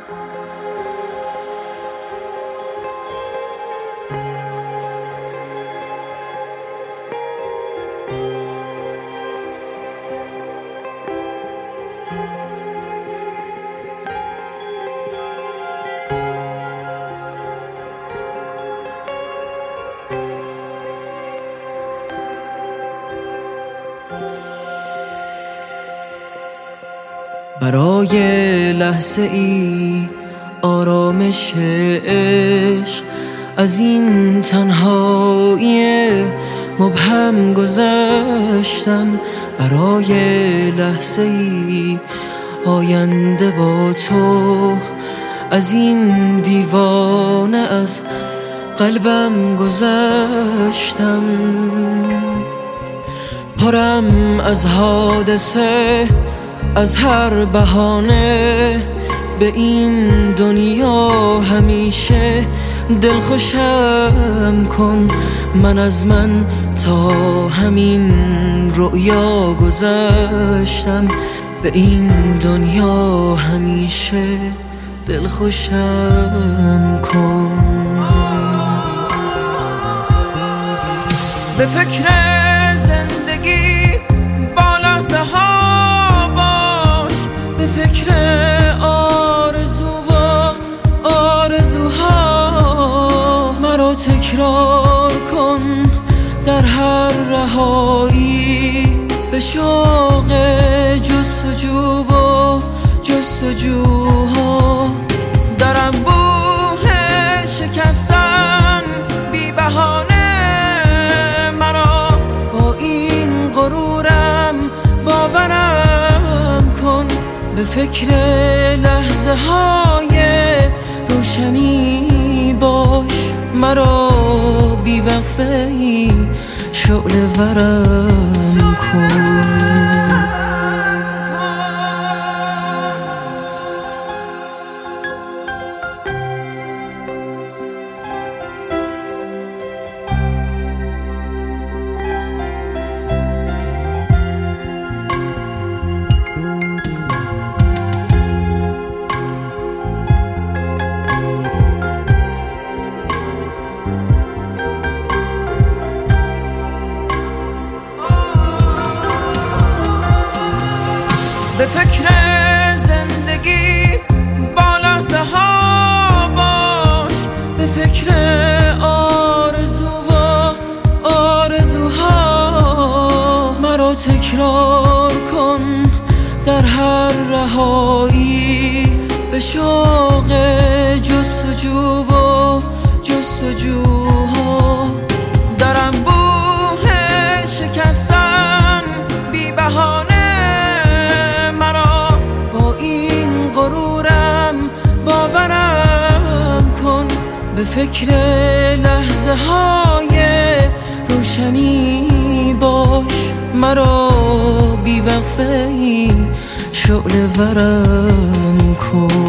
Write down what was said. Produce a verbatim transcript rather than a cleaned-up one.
برای لحظه ای آرامش عشق از این تنهایی مبهم گذشتم. برای لحظه ای آینده با تو از این دیوانه از قلبم گذشتم. پرم از حادثه، از هر بهانه، به این دنیا همیشه دلخوشم کن. من از من تا همین رؤیا گذشتم، به این دنیا همیشه دلخوشم کن. به فکر زندگی با لحظه ها باش، به فکر آرزو و آرزوها. مرا تکرار کن در هر رهایی، به شوق جستجو و جستجوها. در انبوه شکستن بی بهانه، مرا با این غرورم باورم کن. به فکر لحظه های روشنی باش، مرا بی وقفه ای شعله ورم کن. به فکر زندگی با لحظه ها باش، به فکر آرزو و آرزوها. مرا تکرار کن در هر رهایی، به شوق جستجو و جستجوها. در انبوه شکستن بی بهانه، به فکر لحظه های روشنی باش، مرا بی وقفه ای شعله ورم کن.